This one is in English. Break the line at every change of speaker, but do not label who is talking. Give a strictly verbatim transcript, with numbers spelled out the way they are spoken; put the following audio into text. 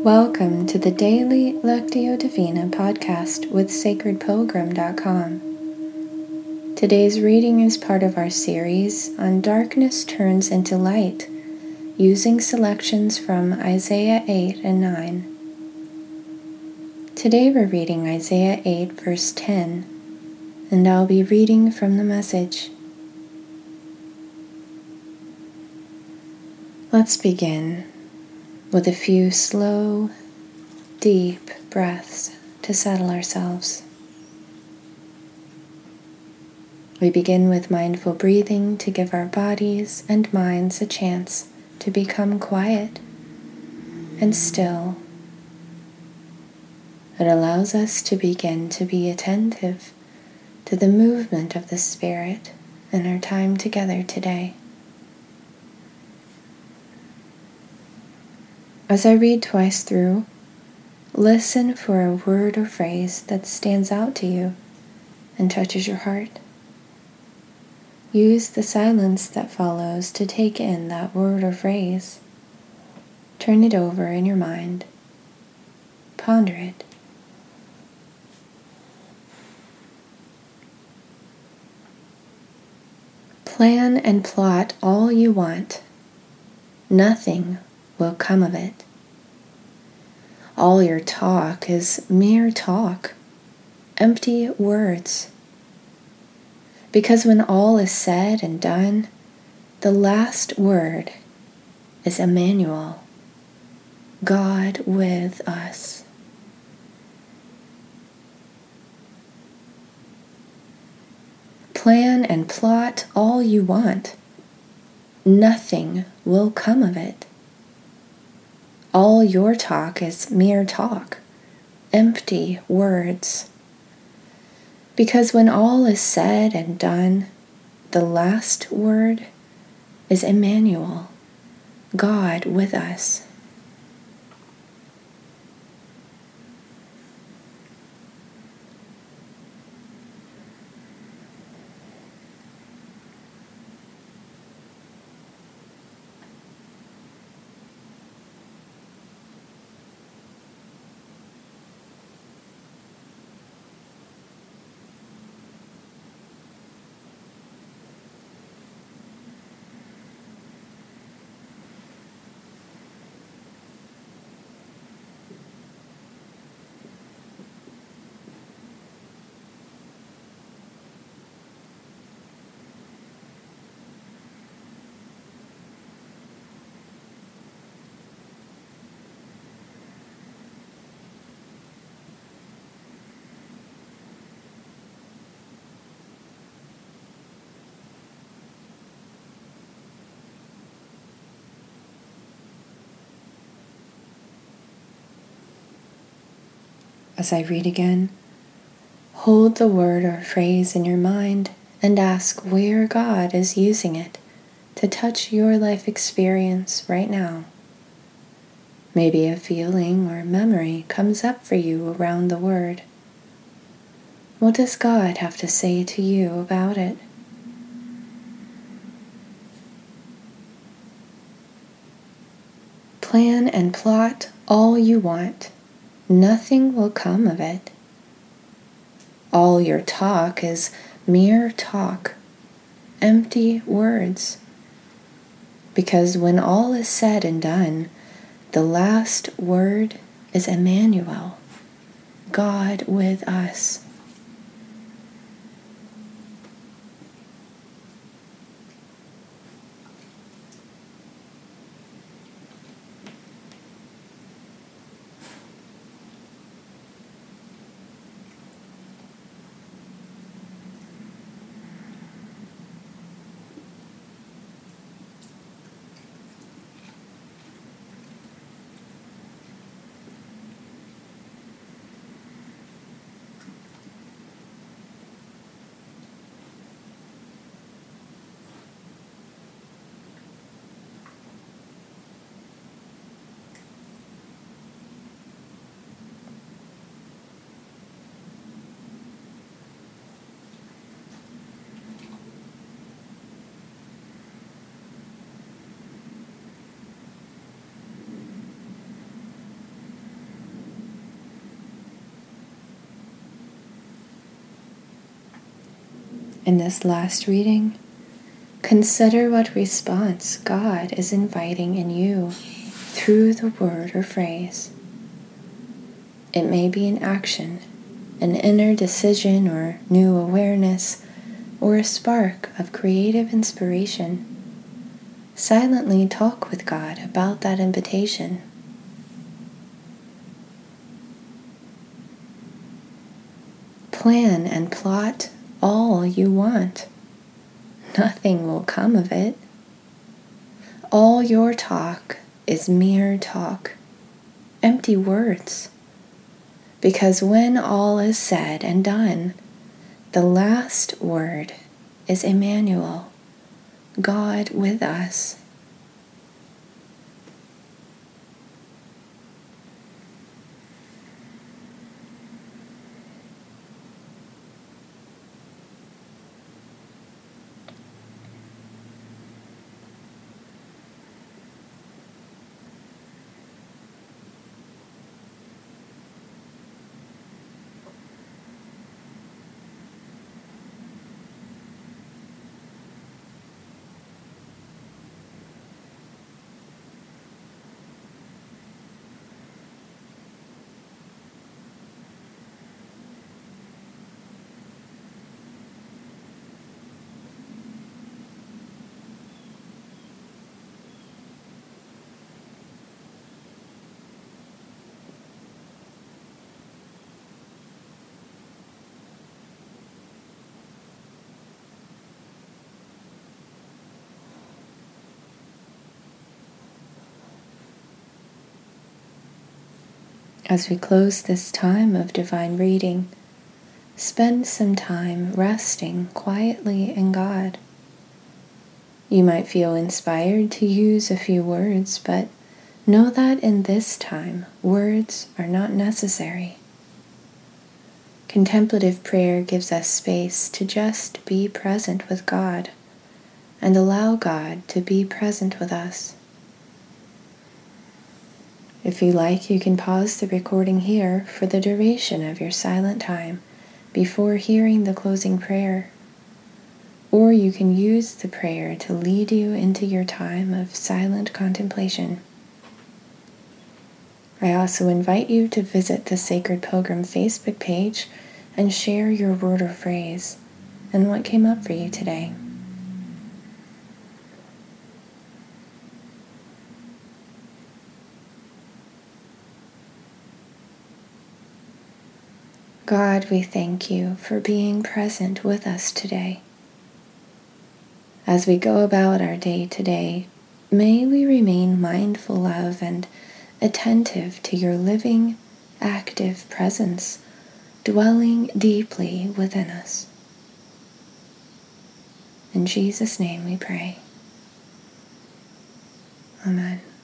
Welcome to the Daily Lectio Divina podcast with sacred pilgrim dot com. Today's reading is part of our series on Darkness Turns into Light, using selections from Isaiah eight and nine. Today we're reading Isaiah eight verse ten, and I'll be reading from the Message. Let's begin with a few slow, deep breaths to settle ourselves. We begin with mindful breathing to give our bodies and minds a chance to become quiet and still. It allows us to begin to be attentive to the movement of the Spirit in our time together today. As I read twice through, listen for a word or phrase that stands out to you and touches your heart. Use the silence that follows to take in that word or phrase. Turn it over in your mind. Ponder it. Plan and plot all you want. Nothing will come of it. All your talk is mere talk, empty words. Because when all is said and done, the last word is Emmanuel, God with us. Plan and plot all you want. Nothing will come of it. All your talk is mere talk, empty words. Because when all is said and done, the last word is Emmanuel, God with us. As I read again, hold the word or phrase in your mind and ask where God is using it to touch your life experience right now. Maybe a feeling or memory comes up for you around the word. What does God have to say to you about it? Plan and plot all you want. Nothing will come of it. All your talk is mere talk, empty words. Because when all is said and done, the last word is Emmanuel, God with us. In this last reading, consider what response God is inviting in you through the word or phrase. It may be an action, an inner decision or new awareness, or a spark of creative inspiration. Silently talk with God about that invitation. Plan and plot all you want. Nothing will come of it. All your talk is mere talk, empty words. Because when all is said and done, the last word is Emmanuel, God with us. As we close this time of divine reading, spend some time resting quietly in God. You might feel inspired to use a few words, but know that in this time, words are not necessary. Contemplative prayer gives us space to just be present with God and allow God to be present with us. If you like, you can pause the recording here for the duration of your silent time before hearing the closing prayer. Or you can use the prayer to lead you into your time of silent contemplation. I also invite you to visit the Sacred Pilgrim Facebook page and share your word or phrase and what came up for you today. God, we thank you for being present with us today. As we go about our day today, may we remain mindful of and attentive to your living, active presence, dwelling deeply within us. In Jesus' name we pray. Amen.